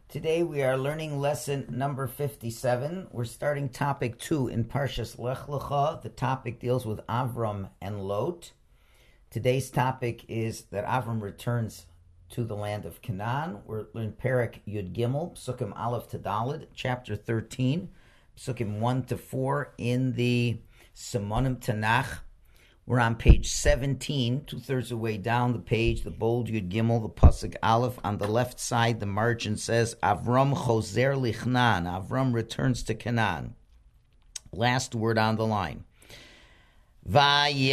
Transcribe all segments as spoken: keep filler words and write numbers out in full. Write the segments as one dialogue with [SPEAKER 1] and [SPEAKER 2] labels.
[SPEAKER 1] Today we are learning lesson number fifty-seven. We're starting topic two in Parshas Lech Lecha. The topic deals with Avram and Lot. Today's topic is that Avram returns to the land of Canaan. We're in Perek Yud Gimel, Psukim Aleph to Daled, chapter thirteen, Psukim one to four in the Simonim Tanakh. We're on page seventeen, two-thirds of the way down the page, the bold Yud Gimel, the Pasuk Aleph. On the left side, the margin says, Avram chozer lichnan. Avram returns to Canaan. Last word on the line. Vayal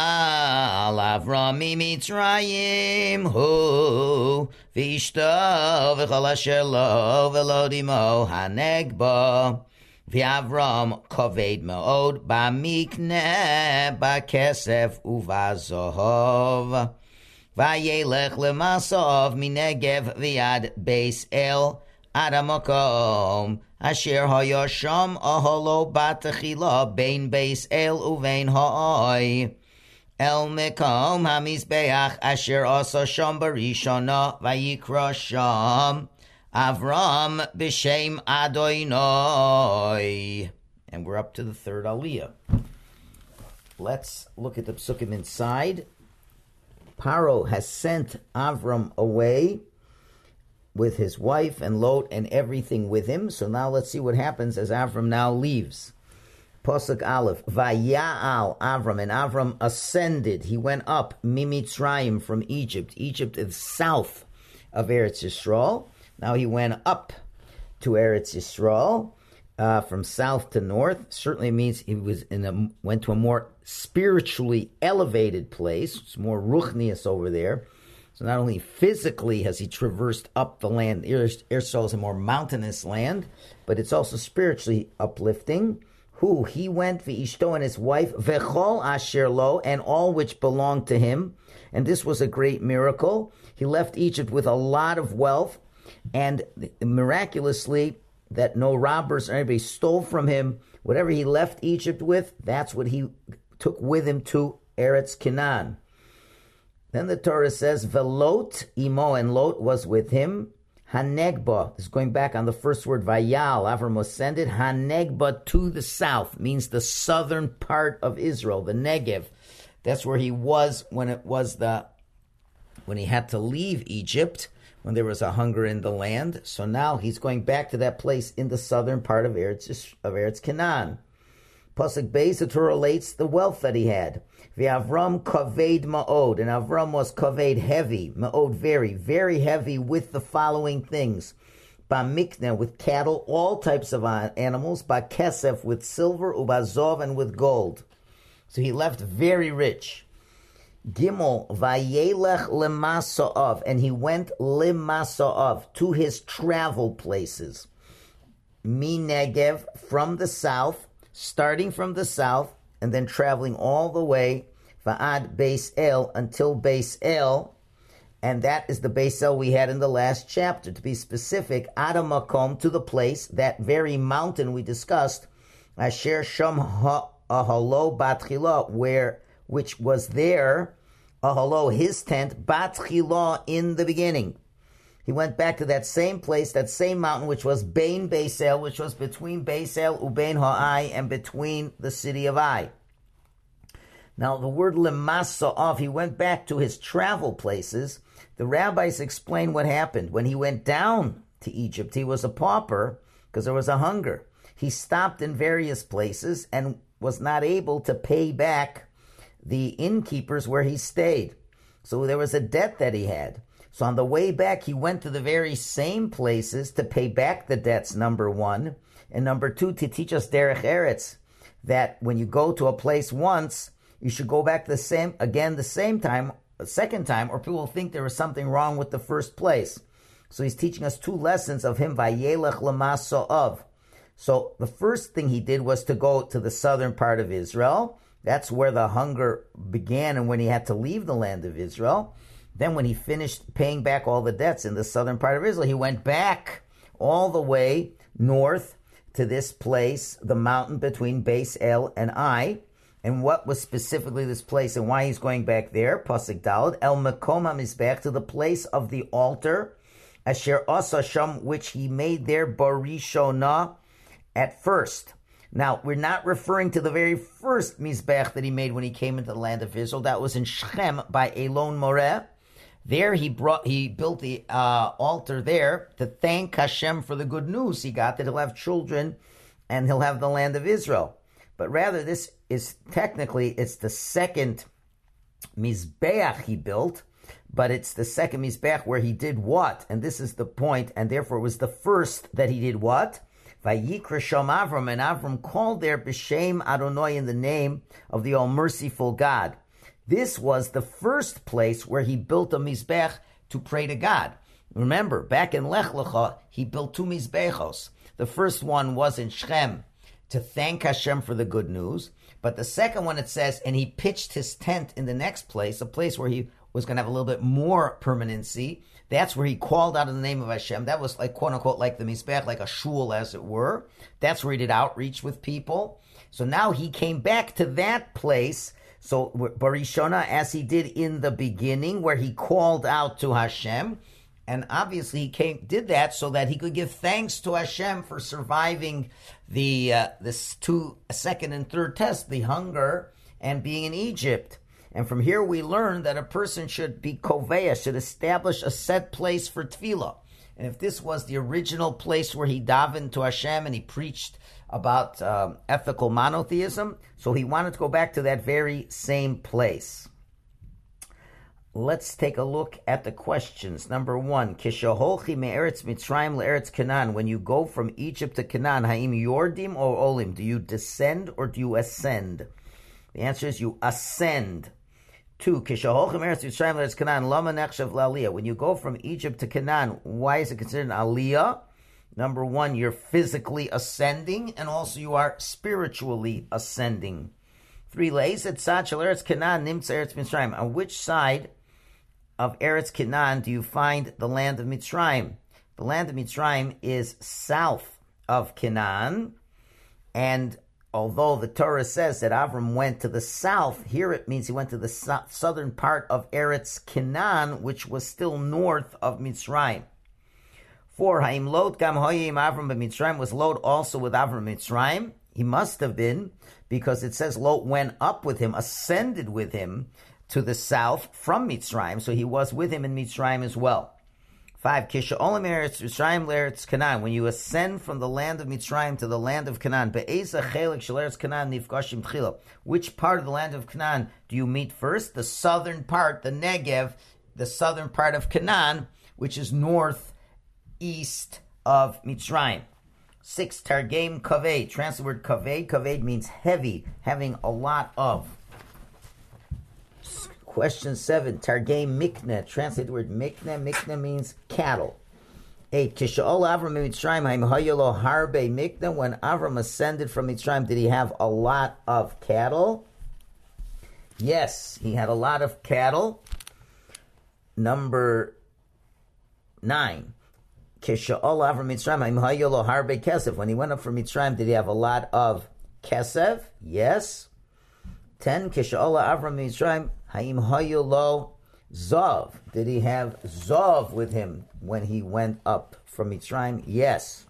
[SPEAKER 1] Avram mitzrayim hu v'ishto v'chol asher lo v'lo dimo hanegba. V'Avram koved me'od b'mikneh b'kesef u'v'zohov. V'yelech l'masov minegev v'yad beis el ad hamakom asher haya sham aholo batachila bein beis el uvein ha'oi el mekom hamizbeach asher asa sham barishana v'yikra sham Avram b'shem Adonai. And we're up to the third aliyah. Let's look at the psukim inside. Paro has sent Avram away with his wife and Lot and everything with him. So now let's see what happens as Avram now leaves. Pasuk Aleph. Vaya'al Avram. And Avram ascended. He went up Mimitzrayim from Egypt. Egypt is south of Eretz Yisrael. Now he went up to Eretz Yisrael, uh, from south to north. Certainly means he was in a went to a more spiritually elevated place. It's more ruchnius over there. So not only physically has he traversed up the land, Eretz Yisrael is a more mountainous land, but it's also spiritually uplifting. Who he went, v'ishto and his wife, v'chol asher lo, and all which belonged to him. And this was a great miracle. He left Egypt with a lot of wealth. And miraculously, that no robbers or anybody stole from him. Whatever he left Egypt with, that's what he took with him to Eretz Canaan. Then the Torah says, Velot imo, and Lot was with him. Hanegba, this is going back on the first word, Vayal, Avram ascended. Hanegba, to the south, means the southern part of Israel, the Negev. That's where he was when it was the, when he had to leave Egypt, when there was a hunger in the land. So now he's going back to that place in the southern part of Eretz, of Eretz Canaan. Pasuk Beis, the Torah relates the wealth that he had. V'Avram kaved ma'od, and Avram was kaved, heavy, ma'od, very, very heavy with the following things. Ba'mikneh, with cattle, all types of animals. Ba'kesef, with silver. Uba'zov, and with gold. So he left very rich. Gimel, vayelech lemasa'av, and he went lemasa'av, to his travel places. Mi Negev, from the south, starting from the south, and then traveling all the way, va'ad Beis El, until Beis El, and that is the Beis El we had in the last chapter. To be specific, ad hamakom, to the place, that very mountain we discussed, asher sham ahalo batchila, where which was there, ahalo, his tent, batchila, in the beginning. He went back to that same place, that same mountain, which was Bein Beis El, which was between Beis El, Ubein Ha'ai, and between the city of Ai. Now, the word lemasa'av, he went back to his travel places. The rabbis explain what happened. When he went down to Egypt, he was a pauper, because there was a hunger. He stopped in various places and was not able to pay back the innkeepers where he stayed. So there was a debt that he had. So on the way back, he went to the very same places to pay back the debts, number one. And number two, to teach us derech eretz, that when you go to a place once, you should go back the same, again the same time, a second time, or people will think there was something wrong with the first place. So he's teaching us two lessons of him, vayelech lemasa'av. So the first thing he did was to go to the southern part of Israel. That's where the hunger began and when he had to leave the land of Israel. Then when he finished paying back all the debts in the southern part of Israel, he went back all the way north to this place, the mountain between Beis El and Ai. And what was specifically this place and why he's going back there? Pasuk Daled, El Mekom HaMizbech, to the place of the altar, Asher asa sham, which he made there barishona, at first. Now, we're not referring to the very first Mizbech that he made when he came into the land of Israel. That was in Shechem by Elon Moreh. There he brought, he built the uh, altar there to thank Hashem for the good news he got that he'll have children and he'll have the land of Israel. But rather, this is technically, it's the second Mizbeach he built, but it's the second Mizbeach where he did what? And this is the point, and therefore it was the first that he did what? Vayikra Sham Avram, and Avram called there B'Shem Adonai, in the name of the all-merciful God. This was the first place where he built a Mizbech to pray to God. Remember, back in Lech Lecha, he built two Mizbechos. The first one was in Shechem to thank Hashem for the good news. But the second one, it says, and he pitched his tent in the next place, a place where he was going to have a little bit more permanency. That's where he called out in the name of Hashem. That was like, quote unquote, like the Mizbech, like a shul, as it were. That's where he did outreach with people. So now he came back to that place. So Barishona, as he did in the beginning, where he called out to Hashem. And obviously he came, did that so that he could give thanks to Hashem for surviving the uh, this two second and third test, the hunger and being in Egypt. And from here we learn that a person should be koveya, should establish a set place for tefillah. And if this was the original place where he davened to Hashem and he preached about um, ethical monotheism, so he wanted to go back to that very same place. Let's take a look at the questions. Number one, Kishaholchi me'eretz Mitzrayim le'eretz Canaan. When you go from Egypt to Canaan, Haim Yordim or Olim? Do you descend or do you ascend? The answer is you ascend. Two, Kishaholchi me'eretz Mitzrayim le'eretz Canaan. Lama nechshav la'aliyah. When you go from Egypt to Canaan, why is it considered an aliyah? Number one, you're physically ascending, and also you are spiritually ascending. Three, Le'ezet tzad shel eretz Canaan nimtza eretz Mitzrayim. On which side of Eretz Canaan do you find the land of Mitzrayim? The land of Mitzrayim is south of Canaan, and although the Torah says that Avram went to the south, here it means he went to the so- southern part of Eretz Canaan, which was still north of Mitzrayim. Four, Haim Lot Gam Hoyim Avram b'Mitzrayim, was Lot also with Avram Mitzrayim? He must have been, because it says Lot went up with him, ascended with him to the south from Mitzrayim, so he was with him in Mitzrayim as well. Five, Kisha Olam Eretz Mitzrayim Leretz Canaan. When you ascend from the land of Mitzrayim to the land of Canaan, Be'eza Chelik Shel Eretz Canaan Nifgashim Tchila. Which part of the land of Canaan do you meet first? The southern part, the Negev, the southern part of Canaan, which is northeast of Mitzrayim. Six, Targem Kaved. Translate the word Kaved. Kaved means heavy, having a lot of. Question seven, Targem Mikne. Translate the word Mikne. Mikne means cattle. Eight, Kisha'ol Avram Mitzrayim Haim Hayolo Harbe Mikne. When Avram ascended from Mitzrayim, did he have a lot of cattle? Yes, he had a lot of cattle. Number nine, Kisha'ol Avram Mitzrayim Haim Hayolo Harbe Kesef. When he went up from Mitzrayim, did he have a lot of Kesef? Yes. Ten, Kisha'ol Avram Mitzrayim Haim Hayolo Zov. Did he have Zov with him when he went up from Mitzrayim? Yes.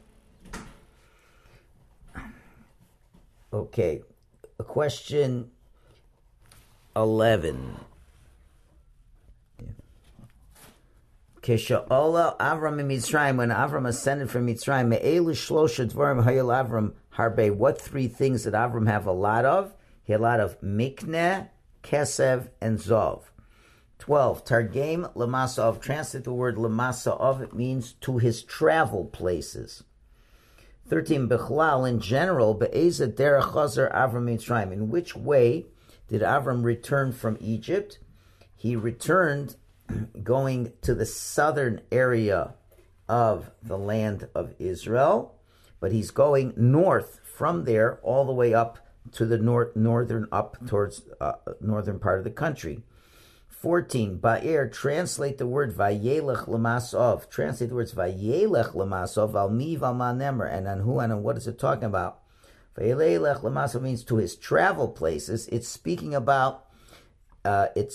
[SPEAKER 1] Okay. Question eleven. Kisha'ola Avram in Mitzrayim. When Avram ascended from Mitzrayim, Me'elu Shlosha Dvarim Hayol Avram Harbe. What three things did Avram have a lot of? He had a lot of Mikneh, Kesev, and Zov. twelve. Targem Lamasav. Translate the word Lamasav. It means to his travel places. thirteen. Bechlal. In general, Be'eza Derech Chazer Avram Mitzrayim. In which way did Avram return from Egypt? He returned going to the southern area of the land of Israel, but he's going north from there all the way up to the north, northern, up towards uh, northern part of the country. fourteen. Ba'er, translate the word Vayelech Lamasov. Translate the words Vayelech Lamasov, Valmi Valmanemer, and on who and on what is it talking about? Vayelech Lamasov means to his travel places. It's speaking about, uh, it's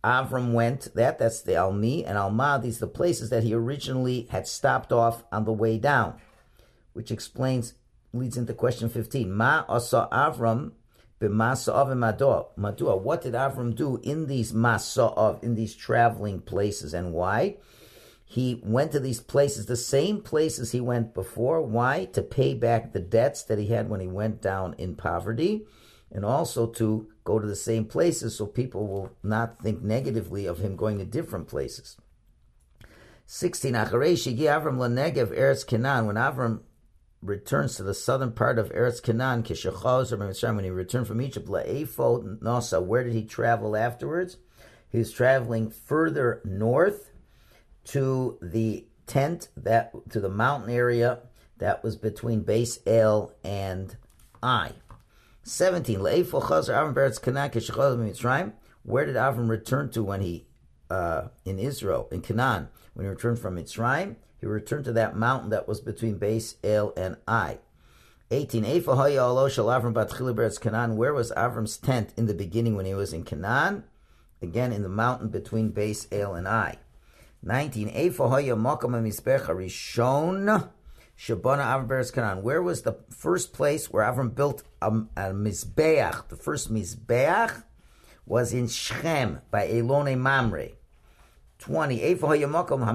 [SPEAKER 1] Avram went, that, that's the Almi, and Alma, these are the places that he originally had stopped off on the way down, which explains, leads into question fifteen. Ma asa Avram b'masa'av madua. What did Avram do in these masa'av, in these traveling places, and why? He went to these places, the same places he went before. Why? To pay back the debts that he had when he went down in poverty, and also to go to the same places so people will not think negatively of him going to different places. sixteen. Acharei shigi Avram lenegev Eretz Canaan. When Avram returns to the southern part of Eretz Canaan, when he returned from Egypt, la'efo nasa, where did he travel afterwards? He was traveling further north to the tent, that to the mountain area that was between Beis El and Ai. seventeen. La'efo chazer Avram be'Eretz Canaan k'shechol b'Mitzrayim. Where did Avram return to when he uh, in Israel, in Canaan, when he returned from Mitzrayim? He returned to that mountain that was between Beis El and Ai. eighteen. Eifo haya alo shel Avram batchila be'Eretz Canaan. Where was Avram's tent in the beginning when he was in Canaan? Again, in the mountain between Beis El and Ai. nineteen. Eifo haya makom ha'mizbech harishon shabana Avram be'Eretz Canaan. Where was the first place where Avram built a, a mizbeach? The first mizbeach was in Shechem by Elonei Mamre. twenty. Where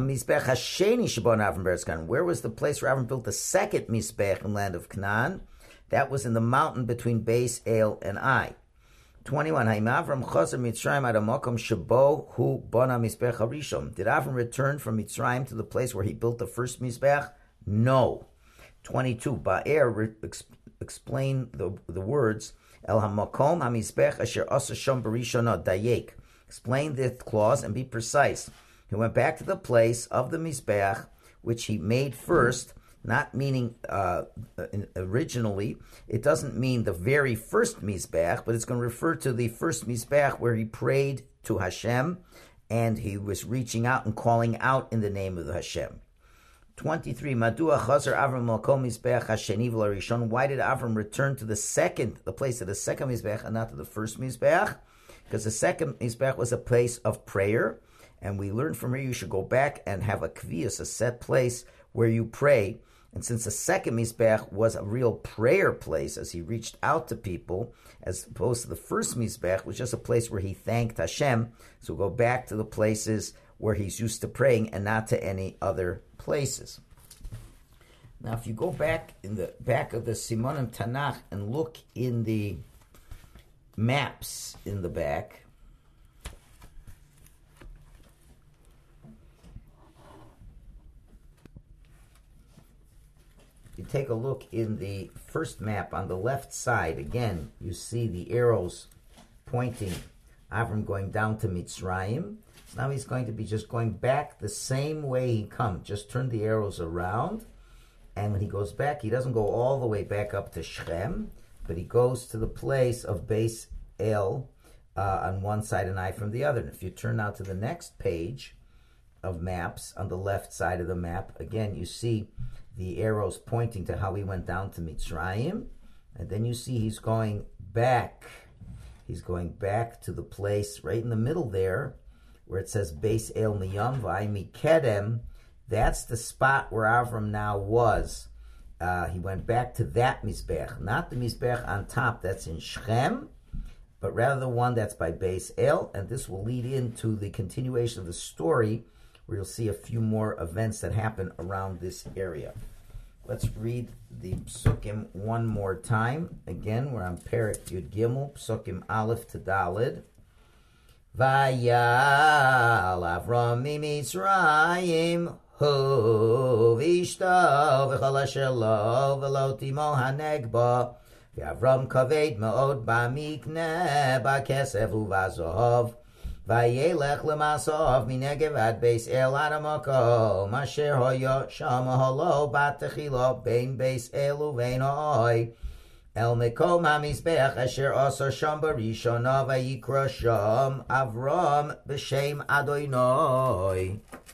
[SPEAKER 1] was the place where Avram built the second Mizbech in land of Canaan? That was in the mountain between Beis El and Ai. twenty-one. Did Avram return from Mitzrayim to the place where he built the first Mizbech? No. twenty-two. Ba'er, explain the, the words, El HaMakom HaMizbech Asher Asa Shom Barishona Dayek. Explain this clause and be precise. He went back to the place of the Mizbeach, which he made first, not meaning uh, originally. It doesn't mean the very first Mizbeach, but it's going to refer to the first Mizbeach where he prayed to Hashem, and he was reaching out and calling out in the name of the Hashem. twenty-three. Madua Chazer Avram Malkom Mizbeach Hasheni V'Larishon. Why did Avram return to the second, the place of the second Mizbeach, and not to the first Mizbeach? Because the second Mizbeach was a place of prayer, and we learned from here you should go back and have a kvius, a set place where you pray. And since the second Mizbeach was a real prayer place, as he reached out to people, as opposed to the first Mizbeach, was just a place where he thanked Hashem, so go back to the places where he's used to praying and not to any other places. Now, if you go back in the back of the Simonim Tanakh and look in the maps in the back, you take a look in the first map on the left side. Again, you see the arrows pointing Avram going down to Mitzrayim. So now he's going to be just going back the same way he come. Just turn the arrows around, and when he goes back, he doesn't go all the way back up to Shechem, but he goes to the place of Beis El uh, on one side and Ai from the other. And if you turn now to the next page of maps, on the left side of the map, again, you see the arrows pointing to how he went down to Mitzrayim. And then you see he's going back. He's going back to the place right in the middle there, where it says Beis El Miyam Vai Mikedem. That's the spot where Avram now was. Uh, he went back to that Mizbech, not the Mizbech on top that's in Shechem, but rather the one that's by Beis El, and this will lead into the continuation of the story, where you'll see a few more events that happen around this area. Let's read the Psukim one more time. Again, we're on Perek Yud Gimel, Psukim Aleph to Daled. Vayal Avram miMitzrayim hu v'ishto v'chol asher lo v'lo timo hanegba v'Avram kaved me'od ba'mikneh ba'kesef u'v'azov vayelech l'masov minegev ad Beis El ad hamakom asher hoya shama halo bat techila bein Beis El uvein ha'oi El mekom hamizbeach asher asar sham barishona vayikra sham Avram b'shem Adonai.